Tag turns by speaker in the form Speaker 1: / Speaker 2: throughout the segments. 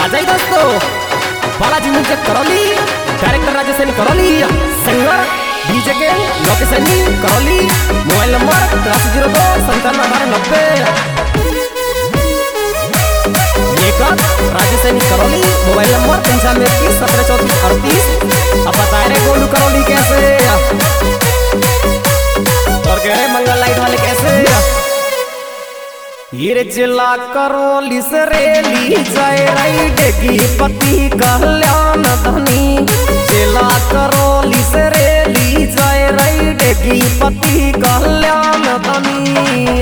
Speaker 1: आजाई दोस्तों, Balaji music Karauli, director Rajesh Karauli, singer DJ के location Karauli, mobile number 8302-571890। Rajesh Karauli, mobile number 9521-173438। अब बता रहे गोलू करौली कैसे और कह रहे मंगल लाइट वाले कैसे। ये जिला करौली से रेली जाए रही डेगी पति कल्याण धनी। जिला करौली से रेली जाए रही डेगी पति कल्याण धनी।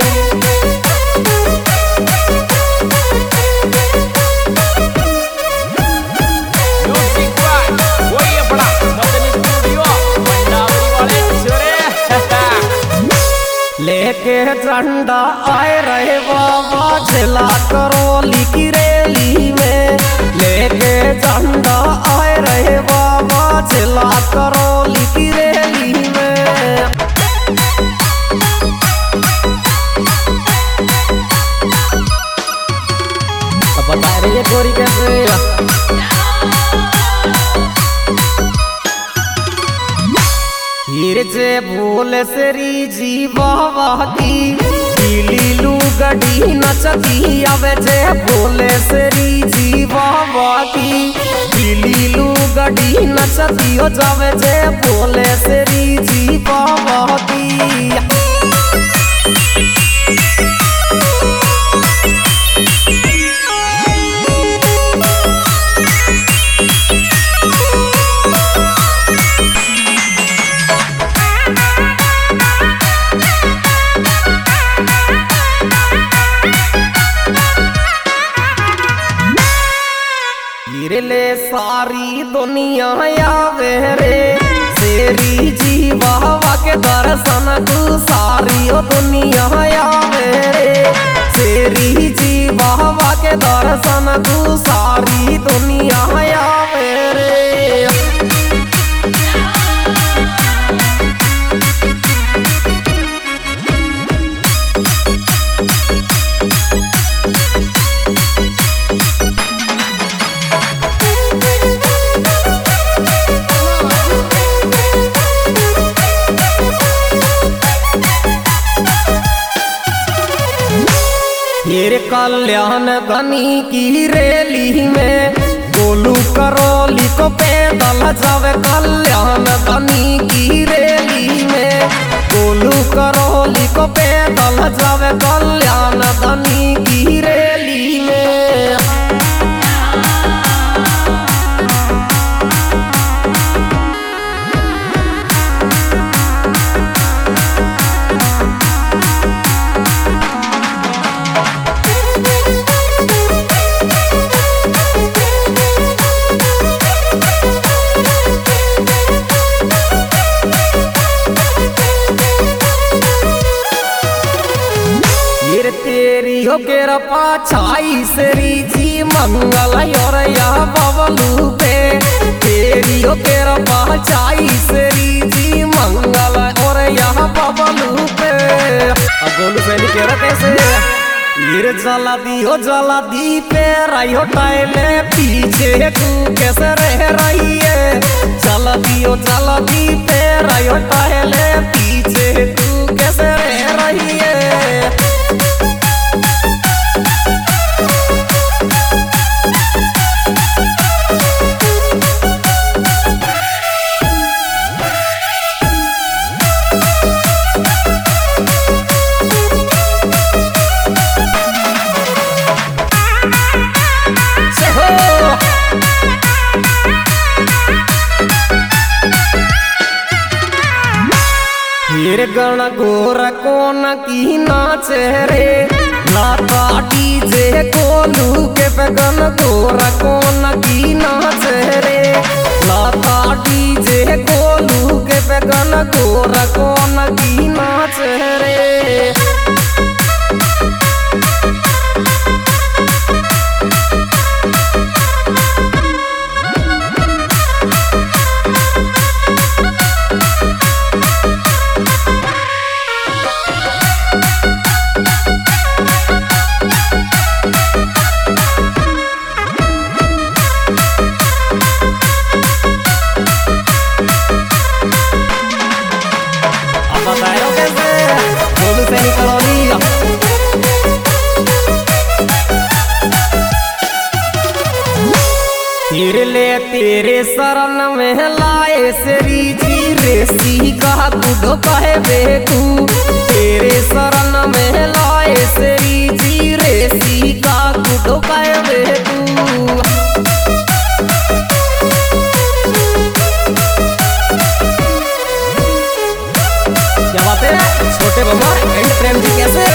Speaker 1: लेके झंडा आए रहे बाबा जिला करौली की रैली में। लेके झंडा आए रहे बाबा जिला करौली की रैली में। अब बता रही है गोरी कैसे जे भूल सरी जी बाबा की लीलू गड़ी नचती। अब जे भूल सरी जी बाबा की लीलू गड़ी नचती हो जावे जे भूल सरी जी बाबा की। ले सारी दुनिया आवे रे शेरी जी बाबा के दर्शन तू। सारी दुनिया आवे रे शेरी जी बाबा के दर्शन तू। सारी दुनिया आवे रे। कल्याण धनी की रैली में गोलू करौली को पैदल जावे। कल्याण धनी की रैली में गोलू करौली को पैदल जावे। कल्याण धनी की रैली में। तेरी के रपा छाई सरी जी मंगल और या बबलू पे। तेरी के रपा छाई सरी जी मंगल और या बबलू पे। अब गोलू सैनी कह रहा कैसे जला दी पे रायो टाइले पीछे तू कैसे रह रही है। जला दी पे रायो टाइले पीछे तू कैसे रह रही है। गण गोर कोन की नाच रे नाता डीजे गोलू के गण गोर कोन की नाच रे नाता डीजे गोलू के गण गोर कोन की नाच रे। तेरे शरण में लाए श्री जी रेसी का दूध कहे बेकू तेरे शरण में लाए श्री जी रेसी का दूध कहे बेकू। क्या बात है छोटे बाबा एंड प्रेम जी कैसे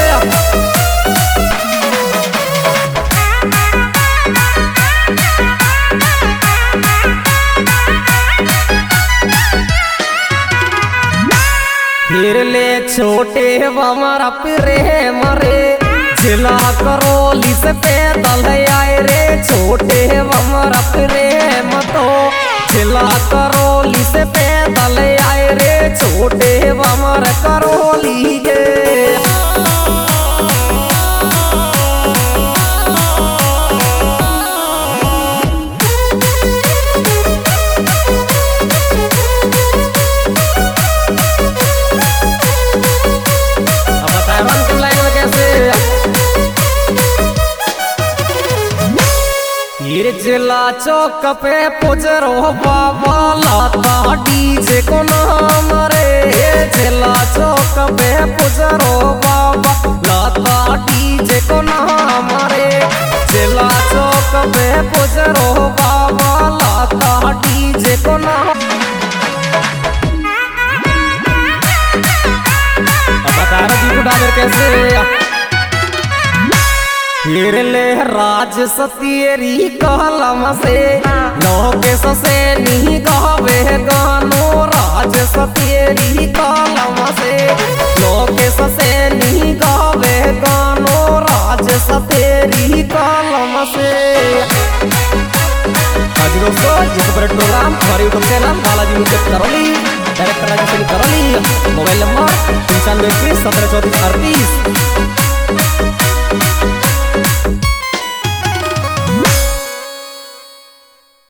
Speaker 1: फिर ले छोटे हमारा प्रेम रे जिला करौली से पैदल आए रे छोटे हमारा प्रेम तो जिला करौली से पैदल आए रे छोटे हमारा करौली के। जिला चौक पे पुजरो बाबा लाता डीजे को नाम रे जिला चौक पे पुजरो बाबा लाता डीजे को नाम रे जिला चौक पे पुजरो बाबा लाता डीजे को नाम। अब बता रहा जी को डाबर कैसे फिर ले राज सतियरी कलम से लोके ससे नहीं गावे गानो राज सतियरी कलम से लोके ससे नहीं गावे गानो राज सतियरी कलम से। आज दोस्तों जिस पर प्रोग्राम हमारे YouTube channel Balaji music Karauli director Rajesh Karauli mobile number 95 17 34 38